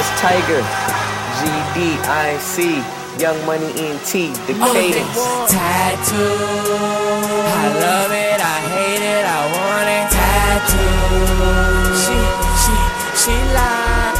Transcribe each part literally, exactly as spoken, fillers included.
Cause Tiger, G D, I C, Young Money, E N T, the cadence. Tattoo, I love it, I hate it, I want it. Tattoo, she, she, she like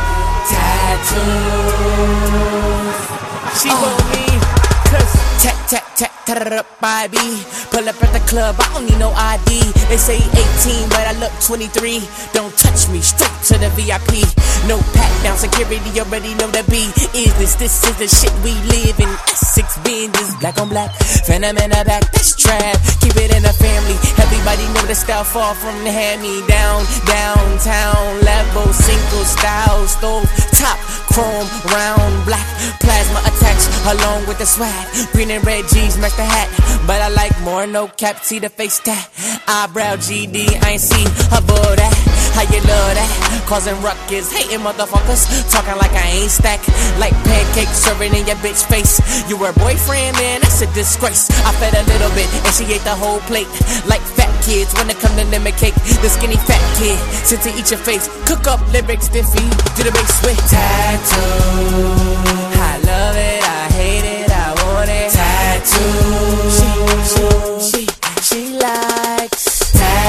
tattoo. She want me, cause tat, tat, tat, tat up, I be. Pull up at the club, I don't need no I D. They say eighteen, but I look twenty-three. Don't touch me, straight to the V I P. No pat down, security already know the B. Is this, this is the shit we live in. Six binges, black on black. Phantom in the back, that's trap. Keep it in the family. Everybody know the style far from the hand-me-down. Downtown level, single style stove. Top, chrome, round, black. Plasma attached, along with the swag. Green and red G's match the hat. But I like more, no cap, see the face tat. Eyebrow G D, I ain't seen above that. How you love that? Causing ruckus, hating motherfuckers. Talking like I ain't stacked. Like pancakes serving in your bitch face. You were boyfriend, man, that's a disgrace. I fed a little bit and she ate the whole plate. Like fat kids when it come to lemon cake. The skinny fat kid, sit to eat your face. Cook up lyrics, then feed to the base with tattoo. I love it, I hate it, I want it. Tattoo. She, she, she, she likes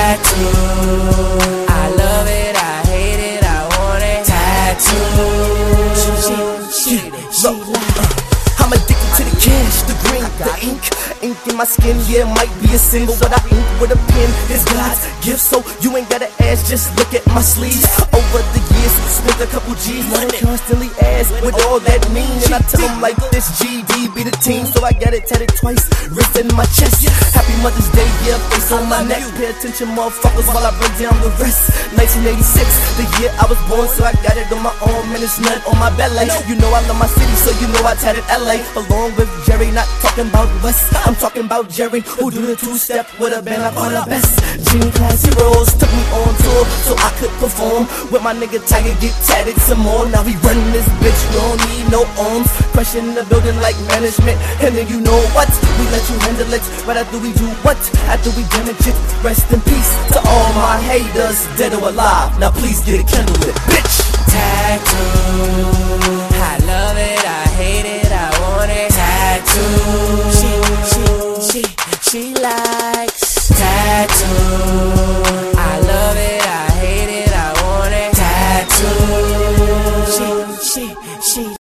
tattoo. I love it, I hate it, I want it. Tattoo. She, she, she, she likes. I'm addicted to the cash, the green, the ink. Ink in my skin, yeah, might be a symbol. What I ink with a pen is God's gift, so you ain't gotta ask, just look at my sleeves. Over the years, spent a couple G's. Now they constantly ask what all that means. And I tell them like this, G D be the team. So I got it tatted twice, wrist in my chest. Happy Mother's Day, yeah, face on my neck. Pay attention, motherfuckers, while I break down the rest. nineteen eighty-six, the year I was born, so I got it on my arm and it's nut on my belly. You know I love my city, so you know I tatted L A. Along with Jerry, not talking about West. I'm talking about Jerry, who do the two-step with a band I call the best. Gene Class Heroes took me on tour so I could perform. With my nigga Tiger, get tatted some more. Now we running this bitch, we don't need no arms. Crushing the building like management. And then you know what? We let you handle it. Right after we do what? After we damage it. Rest in peace to all my haters, dead or alive. Now please get a candle lit, bitch. Tattoo. I love it, I hate it.